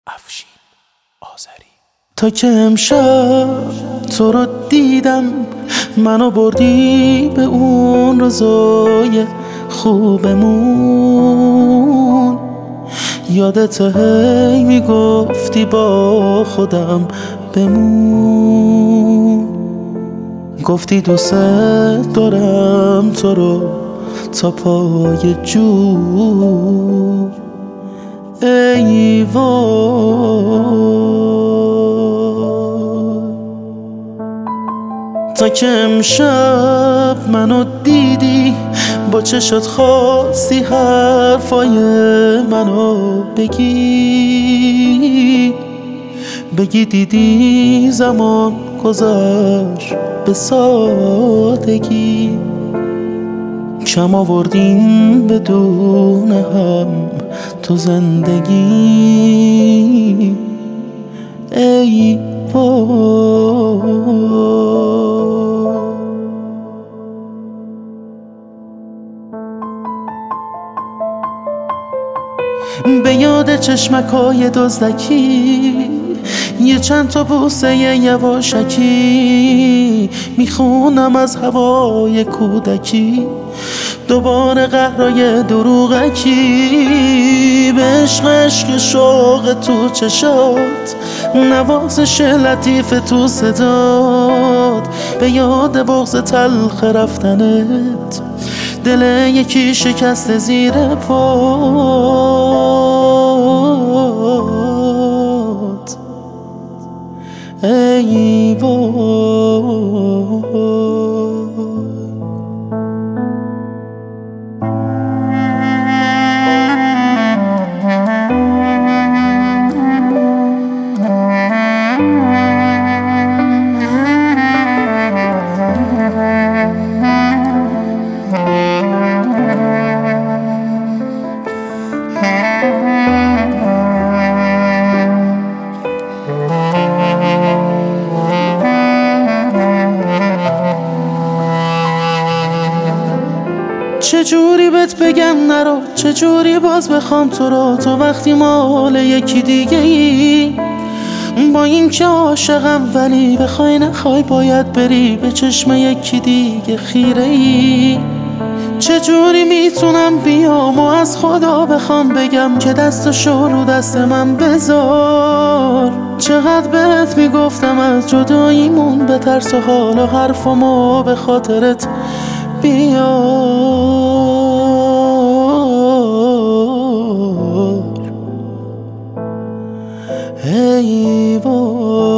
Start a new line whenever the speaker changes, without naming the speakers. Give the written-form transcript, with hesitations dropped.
افشین آذری.
تا که امشب تو رو دیدم، منو بردی به اون روزای خوبمون. یادت هی میگفتی با خودم بمون، گفتی دوست دارم تو رو تا پای جو. ای وای، تا که امشب منو دیدی، با چشات خواستی حرفای منو بگی دیدی زمان گذشت به سادگی. کم آوردیم بدون هم تو زندگی. ای وای، به یاد چشمکای دزدکی، یه چند تا بوسه یواشکی، میخونم از هوای کودکی دوباره قهرای دروغکی. به عشق شوق تو چشات، نوازش لطیف تو صدات، به یاد بغض تلخ رفتنت، دل یکی شکست زیر پات. ای وای، چجوری بهت بگم نرو، چجوری باز بخوام تو رو، تو وقتی مال یکی دیگه ای. با این که عاشقم ولی بخوای نخوای باید بری، به چشم یکی دیگه خیره ای. چجوری میتونم بیام و از خدا بخوام بگم که دستشو رو دست من بذار. چقدر بهت میگفتم از جداییمون بترس و حالا حرفمو به خاطرت بیار. ای وای.